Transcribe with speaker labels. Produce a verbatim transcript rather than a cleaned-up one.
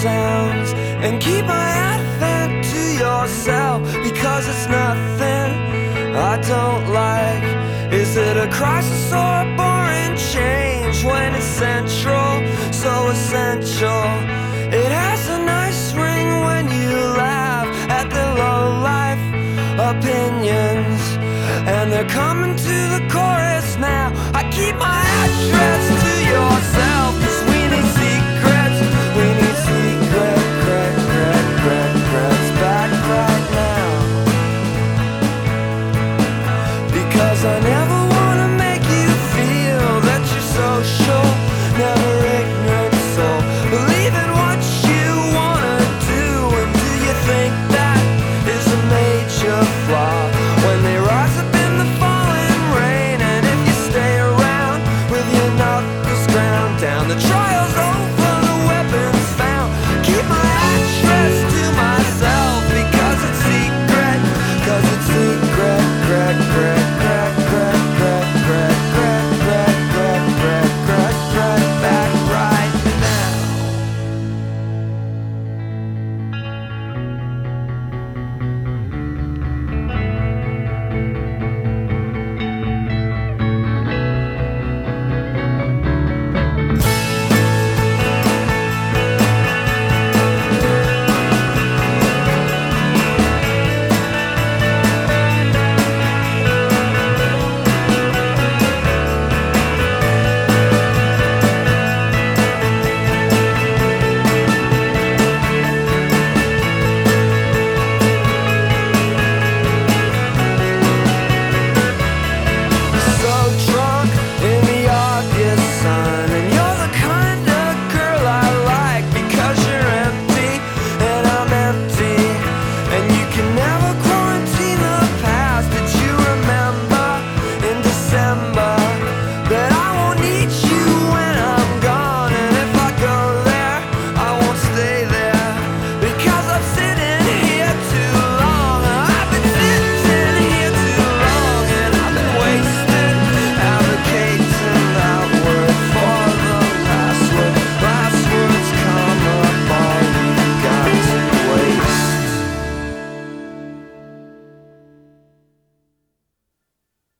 Speaker 1: sounds and keep my advent to yourself, because it's nothing I don't like. Is it a crisis or a boring change when it's central, so essential? It has a nice ring when you laugh at the low-life opinions, and they're coming to the chorus now. I keep my address to yourself, 'cause we need secrets. We need secret, crack, crack, crack, cracks back right now. Because I never wanna make you feel that you're social, never ignorant soul. Believe in what you wanna do, and do you think that is a major flaw? When they rise up in the falling rain, and if you stay around with your knuckles ground down, the trials are